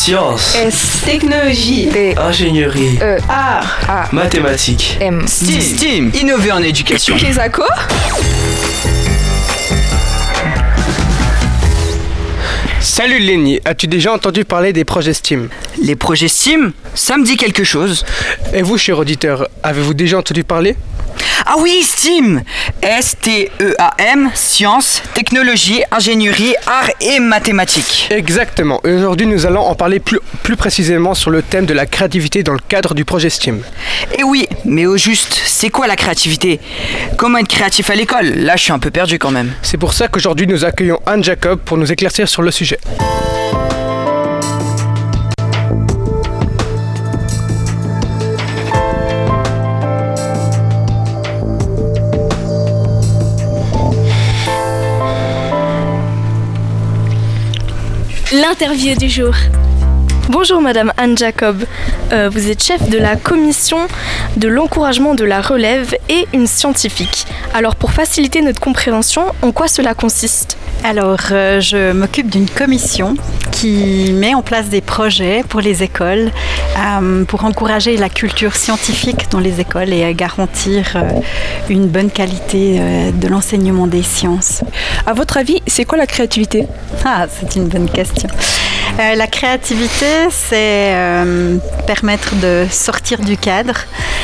Sciences. S. Technologie. T. Ingénierie. E. Art. A. Mathématiques. M. STEAM, innover en éducation. Kesako. Salut Lenny, as-tu déjà entendu parler des projets STEAM? Les projets STEAM, ça me dit quelque chose. Et vous, cher auditeur, avez-vous déjà entendu parler? Ah oui, STEAM, S-T-E-A-M, sciences, technologie, ingénierie, art et mathématiques. Exactement, et aujourd'hui nous allons en parler plus précisément sur le thème de la créativité dans le cadre du projet STEAM. Et oui, mais au juste, c'est quoi la créativité? Comment être créatif à l'école? Là, je suis un peu perdu quand même. C'est pour ça qu'aujourd'hui nous accueillons Anne Jacob pour nous éclaircir sur le sujet. L'interview du jour. Bonjour Madame Anne Jacob, vous êtes chef de la commission de l'encouragement de la relève et une scientifique. Alors pour faciliter notre compréhension, en quoi cela consiste ? Alors, je m'occupe d'une commission qui met en place des projets pour les écoles pour encourager la culture scientifique dans les écoles et garantir une bonne qualité de l'enseignement des sciences. À votre avis, c'est quoi la créativité ? Ah, c'est une bonne question. La créativité, c'est permettre de sortir du cadre,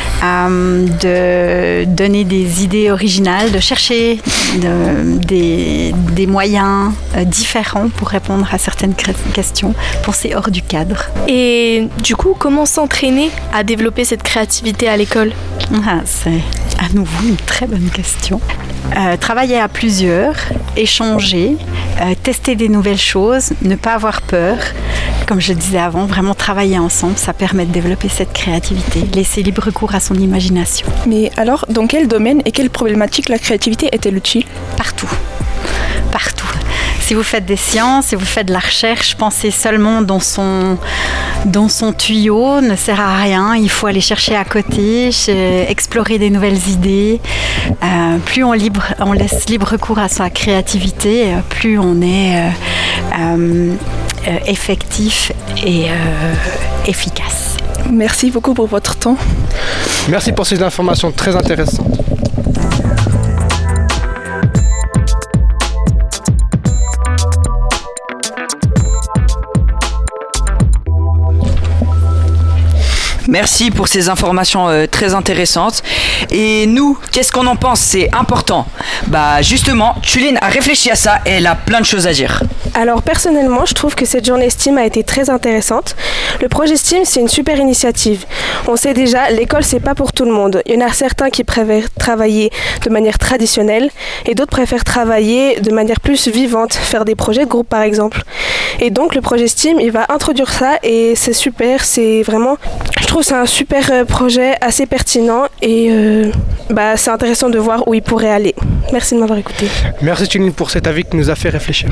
de donner des idées originales, de chercher des moyens différents pour répondre à certaines questions, penser hors du cadre. Et du coup, comment s'entraîner à développer cette créativité à l'école ? Ah, c'est à nouveau une très bonne question. Travailler à plusieurs, échanger, tester des nouvelles choses, ne pas avoir peur. Comme je le disais avant, vraiment travailler ensemble, ça permet de développer cette créativité, laisser libre cours à son imagination. Mais alors, dans quel domaine et quelle problématique la créativité est-elle utile ? Partout. Partout. Si vous faites des sciences, si vous faites de la recherche, pensez seulement dans son tuyau ne sert à rien. Il faut aller chercher à côté, explorer des nouvelles idées. Plus on laisse libre cours à sa créativité, plus on est effectif et efficace. Merci beaucoup pour votre temps. Merci pour ces informations très intéressantes. Merci pour ces informations très intéressantes. Et nous, qu'est-ce qu'on en pense? C'est important. Bah justement, Tuline a réfléchi à ça et elle a plein de choses à dire. Alors personnellement, je trouve que cette journée STEAM a été très intéressante. Le projet STEAM, c'est une super initiative. On sait déjà, l'école, c'est pas pour tout le monde. Il y en a certains qui préfèrent travailler de manière traditionnelle et d'autres préfèrent travailler de manière plus vivante, faire des projets de groupe par exemple. Et donc le projet STEAM, il va introduire ça et c'est super, c'est vraiment... Je trouve que c'est un super projet assez pertinent et c'est intéressant de voir où il pourrait aller. Merci de m'avoir écouté. Merci Tuline pour cet avis qui nous a fait réfléchir.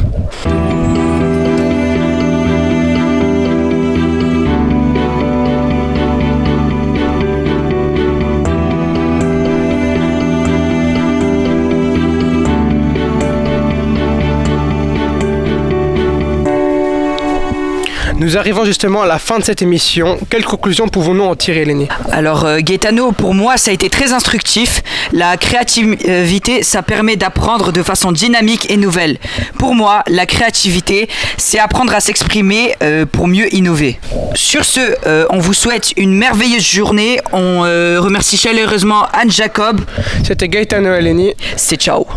Nous arrivons justement à la fin de cette émission. Quelles conclusions pouvons-nous en tirer, Lenny ? Alors Gaetano, pour moi ça a été très instructif. La créativité, ça permet d'apprendre de façon dynamique et nouvelle. Pour moi, la créativité, c'est apprendre à s'exprimer pour mieux innover. Sur ce, on vous souhaite une merveilleuse journée. On remercie chaleureusement Anne Jacob. C'était Gaetano et Lenny. C'est ciao.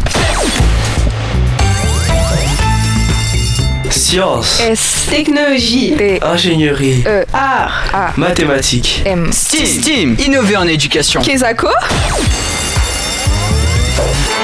Sciences. S. Technologie. T. Ingénierie. E. Art. A. Mathématiques. M. STEAM, innover en éducation. Kesako.